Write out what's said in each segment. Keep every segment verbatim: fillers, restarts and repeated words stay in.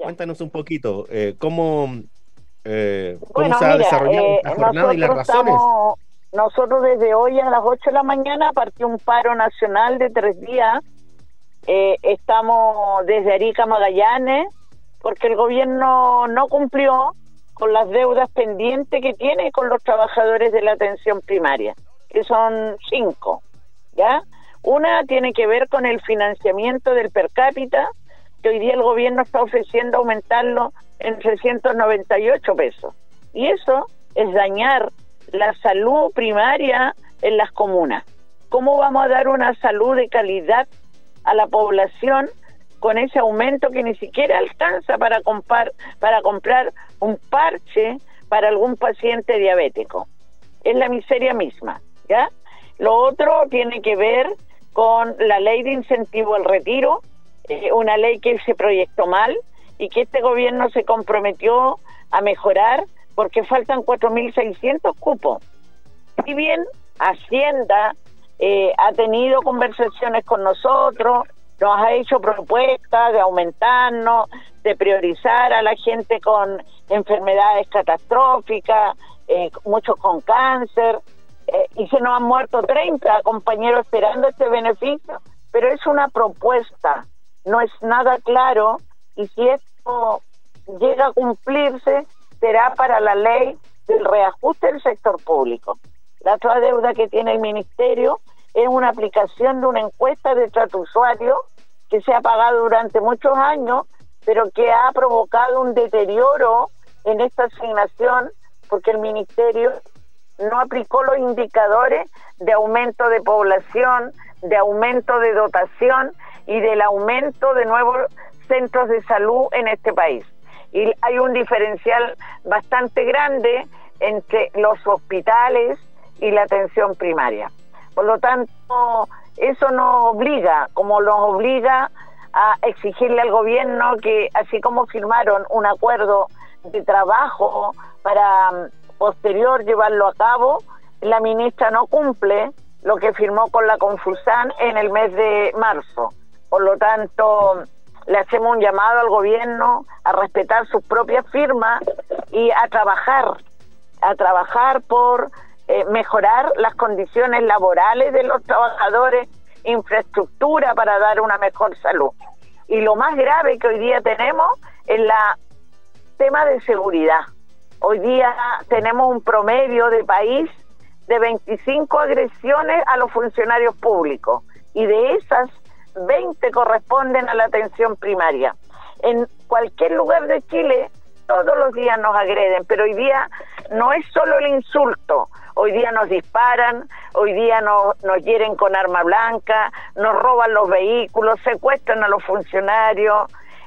Ya. Cuéntanos un poquito, eh, cómo, eh, cómo Bueno, se ha mira, desarrollado eh, esta jornada y las nosotros razones. estamos, nosotros desde hoy a las ocho de la mañana partió un paro nacional de tres días. Eh, estamos desde Arica a Magallanes, porque el gobierno no cumplió con las deudas pendientes que tiene con los trabajadores de la atención primaria, que son cinco, ¿ya? Una tiene que ver con el financiamiento del per cápita, que hoy día el gobierno está ofreciendo aumentarlo en trescientos noventa y ocho pesos. Y eso es dañar la salud primaria en las comunas. ¿Cómo vamos a dar una salud de calidad a la población con ese aumento que ni siquiera alcanza para comprar, para comprar un parche para algún paciente diabético? Es la miseria misma, ¿ya? Lo otro tiene que ver con la ley de incentivo al retiro, eh, una ley que se proyectó mal y que este gobierno se comprometió a mejorar porque faltan cuatro mil seiscientos cupos. Si bien Hacienda eh, ha tenido conversaciones con nosotros, nos ha hecho propuestas de aumentarnos, de priorizar a la gente con enfermedades catastróficas, eh, muchos con cáncer, eh, y se nos han muerto treinta compañeros esperando este beneficio, pero es una propuesta, no es nada claro, y si esto llega a cumplirse, será para la ley del reajuste del sector público. La otra deuda que tiene el ministerio es una aplicación de una encuesta de trato usuario que se ha pagado durante muchos años, pero que ha provocado un deterioro en esta asignación porque el ministerio no aplicó los indicadores de aumento de población, de aumento de dotación y del aumento de nuevos centros de salud en este país. Y hay un diferencial bastante grande entre los hospitales y la atención primaria. Por lo tanto, eso nos obliga, como nos obliga a exigirle al gobierno que, así como firmaron un acuerdo de trabajo para um, posterior llevarlo a cabo, la ministra no cumple lo que firmó con la Confusan en el mes de marzo. Por lo tanto, le hacemos un llamado al gobierno a respetar sus propias firmas y a trabajar, a trabajar por eh, mejorar las condiciones laborales de los trabajadores, infraestructura para dar una mejor salud. Y lo más grave que hoy día tenemos es el tema de seguridad. Hoy día tenemos un promedio de país de veinticinco agresiones a los funcionarios públicos y de esas veinte corresponden a la atención primaria. En cualquier lugar de Chile todos los días nos agreden, pero hoy día no es solo el insulto, hoy día nos disparan, hoy día nos, nos hieren con arma blanca, nos roban los vehículos, secuestran a los funcionarios,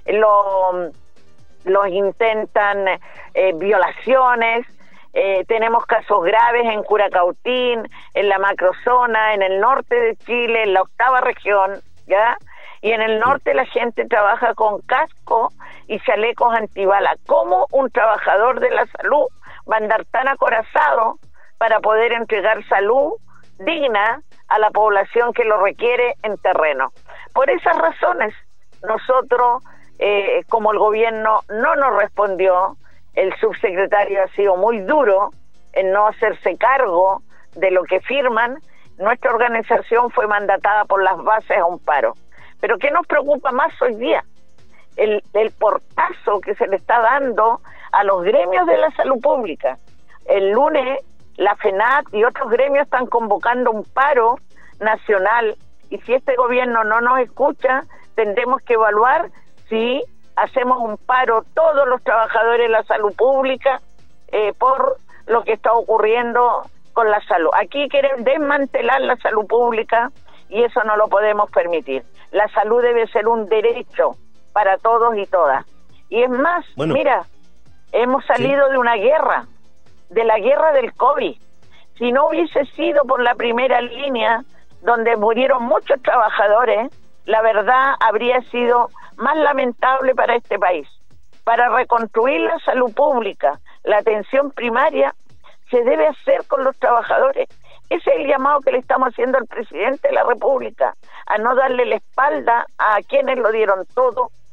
los, los intentan eh, violaciones. Eh, tenemos casos graves en Curacautín, en la macrozona, en el norte de Chile, en la octava región, ¿ya? Y en el norte la gente trabaja con casco y chalecos antibalas. ¿Cómo un trabajador de la salud va a andar tan acorazado para poder entregar salud digna a la población que lo requiere en terreno? Por esas razones, nosotros, eh, como el gobierno no nos respondió, el subsecretario ha sido muy duro en no hacerse cargo de lo que firman, nuestra organización fue mandatada por las bases a un paro. Pero ¿qué nos preocupa más hoy día? El, el portazo que se le está dando a los gremios de la salud pública. El lunes la FENAT y otros gremios están convocando un paro nacional y si este gobierno no nos escucha, tendremos que evaluar si hacemos un paro todos los trabajadores de la salud pública eh, por lo que está ocurriendo con la salud. Aquí quieren desmantelar la salud pública y eso no lo podemos permitir. La salud debe ser un derecho para todos y todas. Y es más, bueno, mira, hemos salido ¿sí? de una guerra, de la guerra del COVID. Si no hubiese sido por la primera línea, donde murieron muchos trabajadores, la verdad habría sido más lamentable para este país. Para reconstruir la salud pública, la atención primaria, se debe hacer con los trabajadores. Ese es el llamado que le estamos haciendo al presidente de la República, a no darle la espalda a quienes lo dieron todo,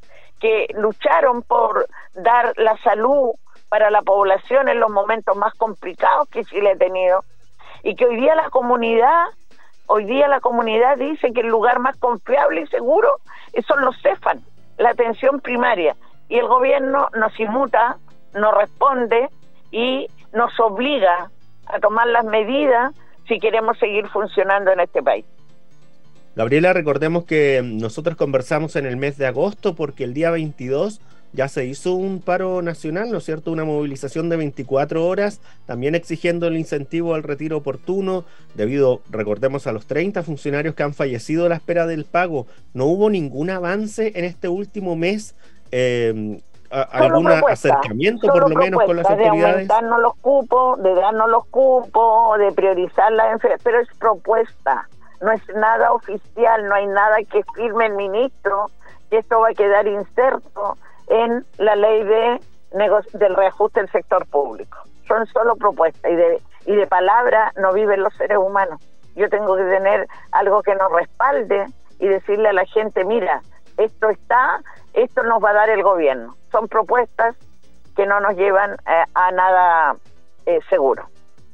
que lucharon por dar la salud para la población en los momentos más complicados que Chile ha tenido, y que hoy día la comunidad, hoy día la comunidad dice que el lugar más confiable y seguro son los CEFAM, la atención primaria, y el gobierno nos inmuta, nos responde y nos obliga a tomar las medidas si queremos seguir funcionando en este país. Gabriela, recordemos que nosotros conversamos en el mes de agosto porque el día veintidós ya se hizo un paro nacional, ¿no es cierto? Una movilización de veinticuatro horas, también exigiendo el incentivo al retiro oportuno, debido, recordemos, a los treinta funcionarios que han fallecido a la espera del pago. ¿No hubo ningún avance en este último mes? Eh, ¿Algún acercamiento, por lo menos, con las autoridades? De aumentarnos los cupos, de darnos los cupos, de priorizar las enfermedades, pero es propuesta, no es nada oficial, no hay nada que firme el ministro, que esto va a quedar inserto en la ley de nego- del reajuste del sector público. Son solo propuestas, y de, y de palabra no viven los seres humanos. Yo tengo que tener algo que nos respalde y decirle a la gente, mira, esto está, esto nos va a dar el gobierno. Son propuestas que no nos llevan eh, a nada eh, seguro.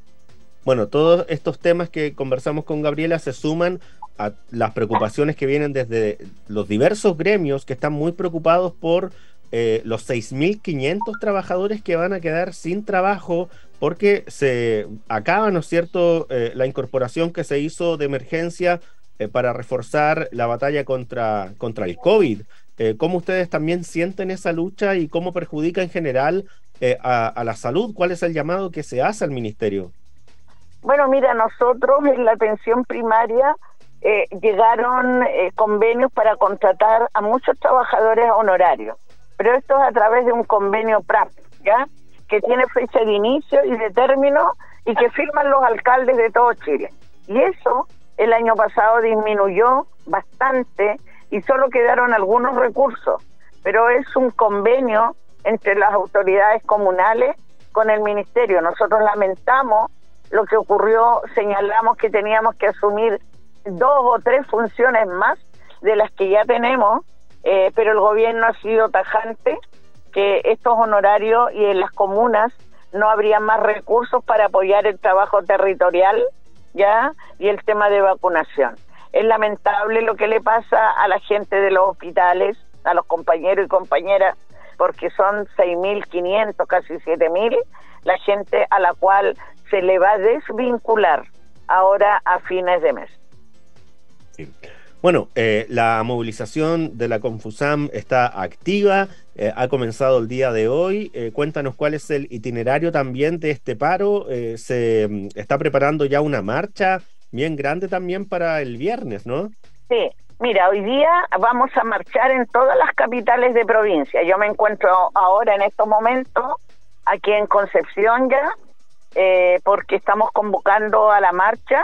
Bueno, todos estos temas que conversamos con Gabriela se suman a las preocupaciones que vienen desde los diversos gremios que están muy preocupados por eh, los seis mil quinientos trabajadores que van a quedar sin trabajo porque se acaba, ¿no es cierto?, eh, la incorporación que se hizo de emergencia eh, para reforzar la batalla contra, contra el COVID. Eh, ¿Cómo ustedes también sienten esa lucha y cómo perjudica en general eh, a, a la salud? ¿Cuál es el llamado que se hace al ministerio? Bueno, mira, nosotros en la atención primaria eh, llegaron eh, convenios para contratar a muchos trabajadores honorarios, pero esto es a través de un convenio P R A P, ¿ya?, que tiene fecha de inicio y de término y que firman los alcaldes de todo Chile. Y eso el año pasado disminuyó bastante y solo quedaron algunos recursos, pero es un convenio entre las autoridades comunales con el ministerio. Nosotros lamentamos lo que ocurrió, señalamos que teníamos que asumir dos o tres funciones más de las que ya tenemos, eh, pero el gobierno ha sido tajante que estos honorarios y en las comunas no habría más recursos para apoyar el trabajo territorial, ya, y el tema de vacunación. Es lamentable lo que le pasa a la gente de los hospitales, a los compañeros y compañeras, porque son seis mil quinientos, casi siete mil, la gente a la cual se le va a desvincular ahora a fines de mes. Sí. Bueno, eh, la movilización de la Confusam está activa, eh, ha comenzado el día de hoy. Eh, cuéntanos cuál es el itinerario también de este paro. Eh, se um, está preparando ya una marcha bien grande también para el viernes, ¿no? Sí, mira, hoy día vamos a marchar en todas las capitales de provincia. Yo me encuentro ahora en estos momentos aquí en Concepción ya, eh, porque estamos convocando a la marcha.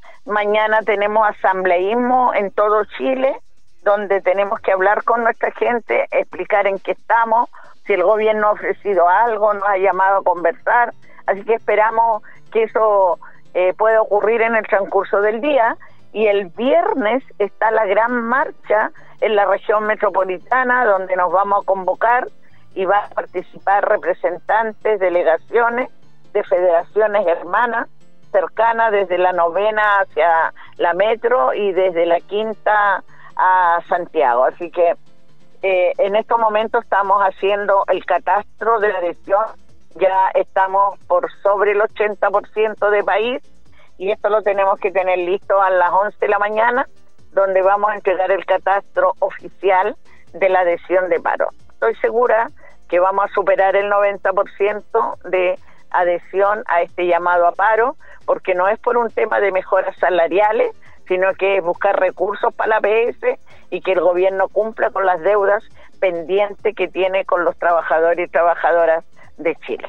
Mañana tenemos asambleísmo en todo Chile, donde tenemos que hablar con nuestra gente, explicar en qué estamos, si el gobierno ha ofrecido algo, nos ha llamado a conversar, así que esperamos que eso eh, pueda ocurrir en el transcurso del día. Y el viernes está la gran marcha en la región metropolitana, donde nos vamos a convocar y van a participar representantes, delegaciones de federaciones hermanas cercana, desde la novena hacia la metro y desde la quinta a Santiago. Así que eh, en estos momentos estamos haciendo el catastro de la adhesión, ya estamos por sobre el ochenta por ciento de país y esto lo tenemos que tener listo a las once de la mañana, donde vamos a entregar el catastro oficial de la adhesión de paro. Estoy segura que vamos a superar el noventa por ciento de adhesión a este llamado a paro, porque no es por un tema de mejoras salariales, sino que es buscar recursos para la A P S y que el gobierno cumpla con las deudas pendientes que tiene con los trabajadores y trabajadoras de Chile.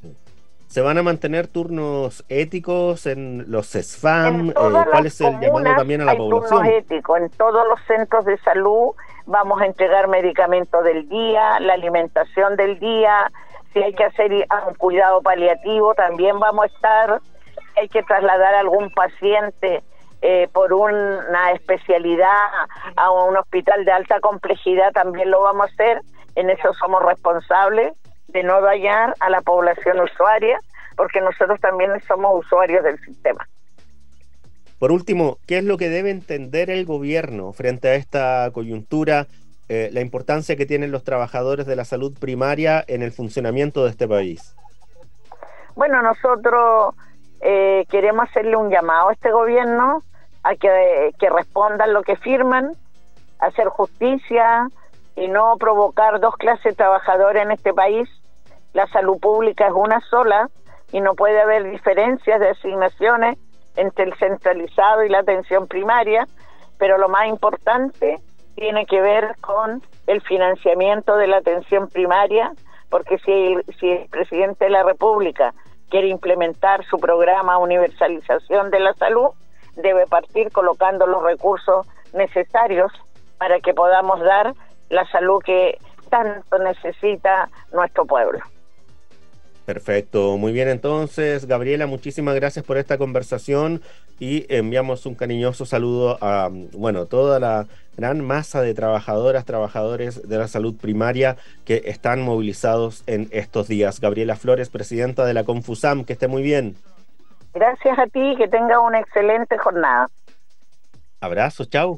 ¿Se van a mantener turnos éticos en los CESFAM? Eh, ¿Cuál es el llamado también a la hay población? Turnos éticos. En todos los centros de salud vamos a entregar medicamentos del día, la alimentación del día. Si hay que hacer un cuidado paliativo, también vamos a estar. Si hay que trasladar a algún paciente eh, por una especialidad a un hospital de alta complejidad, también lo vamos a hacer. en eso somos responsables de no dañar a la población usuaria, porque nosotros también somos usuarios del sistema. Por último, ¿qué es lo que debe entender el gobierno frente a esta coyuntura, eh, la importancia que tienen los trabajadores de la salud primaria en el funcionamiento de este país? Bueno, nosotros eh, queremos hacerle un llamado a este gobierno a que, que respondan lo que firman, hacer justicia y no provocar dos clases de trabajadores en este país. La salud pública es una sola y no puede haber diferencias de asignaciones entre el centralizado y la atención primaria, pero lo más importante tiene que ver con el financiamiento de la atención primaria, porque si el, si el presidente de la República quiere implementar su programa Universalización de la Salud, debe partir colocando los recursos necesarios para que podamos dar la salud que tanto necesita nuestro pueblo. Perfecto, muy bien. Entonces, Gabriela, muchísimas gracias por esta conversación y enviamos un cariñoso saludo a, bueno, toda la gran masa de trabajadoras, trabajadores de la salud primaria que están movilizados en estos días. Gabriela Flores, presidenta de la Confusam, que esté muy bien. Gracias a ti, que tenga una excelente jornada. Abrazos, chao.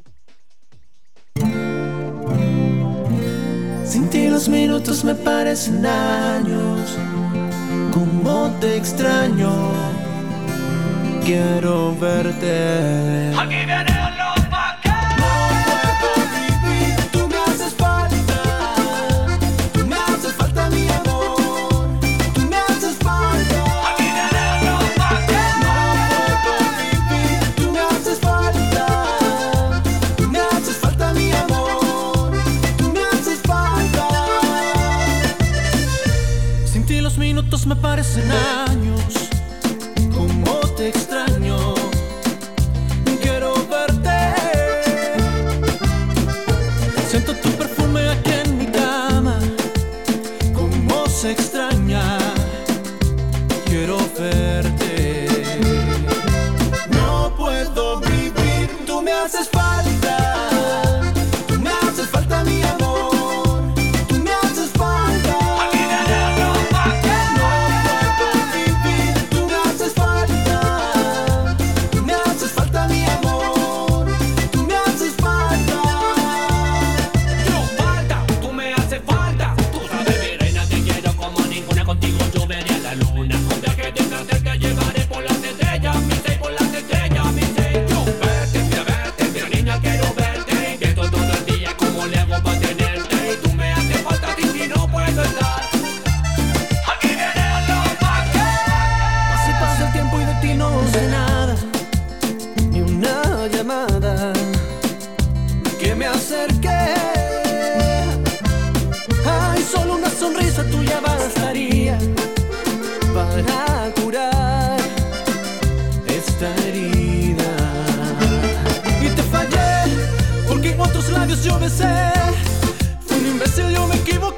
Sin ti los minutos me parecen años. Cómo te extraño, quiero verte. Aquí vienen los vaqueros. No puedo vivir, tú me haces falta. Tú me haces falta, mi amor. Tú me haces falta. Aquí vienen los vaqueros. No puedo vivir, tú me haces falta. Tú me haces falta, mi amor. Tú me haces falta. Sin ti los minutos me parecen años. Cómo te extraño, quiero verte. Siento tu perfume aquí en mi cama. Cómo se extraña, quiero verte. No puedo vivir, tú me haces falta. Tú me haces falta, mi amor. Yo besé, fui un imbécil, yo me equivoqué.